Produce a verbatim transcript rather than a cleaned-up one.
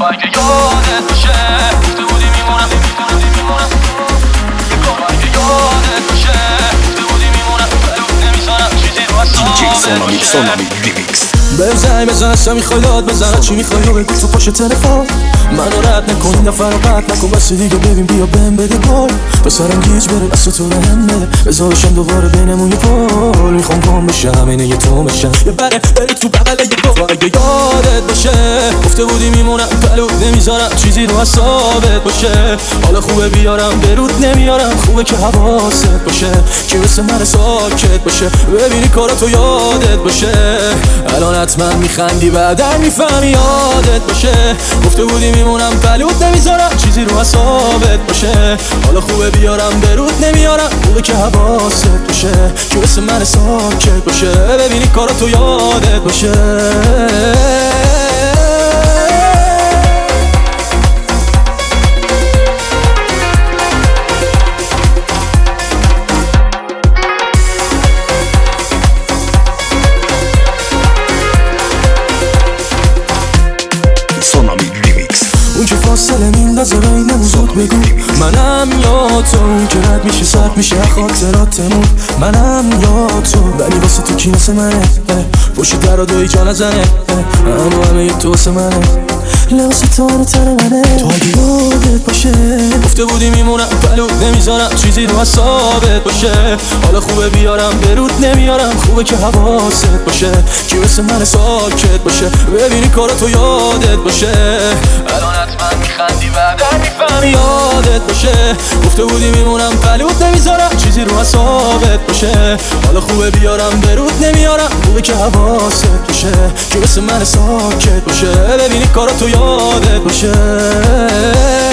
اگه یادت باشه گفته بودی میمونم میمونم اگه یادت باشه گفته بودی میمونم نمیذارم چیزی رو اصابت بهم زنگ بزن اصلا میخوای داد بزن چی میخوای رو بگو تو پشت تلفن منو رد نکن این دفعه رو قطع نکن بس دیگه ببین بیا بهم بده گل پسرم گیج بره دست تو بهم بده بذارشم دوباره بینمون یه پل میخوام گم بشم اینه یه تو بشم یه بره بری تو بغل یه گل اگه یادت باشه گفته بودی میمونم پلو نمیذارم چیزی رو اصابت باشه حالا خوبه بیارم برود نمیارم خوبه که حواست باشه که مثل من ساکت باشه ببینی کاراتو یادت باشه الان حتما میخندی بعدا میفهمی یادت باشه گفته بودی میمونم پلوت نمیذارم چیزی رو حسابت باشه حالا خوبه بیارم برود نمیارم خوبه که حواست باشه که مثل من ساکت باشه ببینی کاراتو یادت باشه اون که فاصله میندازه بینمون زود بگو منم یا تو اون که رد میشه سرد میشه خاطراتمون منم یا تو ولی واسه تو کی مثل منه پشت در و دوی جا نزنه اما همه یه تو واسه منه لباس تو رو تر منه تو اگه یادت باشه گفته بودی میمونم پلو نمیذارم چیزی رو حسابت باشه حالا خوبه بیارم برود نمیارم خوبه که حواست باشه کی مثل من ساکت باشه ببینی کاراتو یادت باشه الان حتما میخندی بعدا میفهمی یادت باشه گفته بودی میمونم پلوت نمیذارم چیزی رو حسابت باشه حالا خوبه بیارم برود نمیارم خوبه که حواست باشه کی مثل من ساکت باشه ببینی کاراتو یادت باشه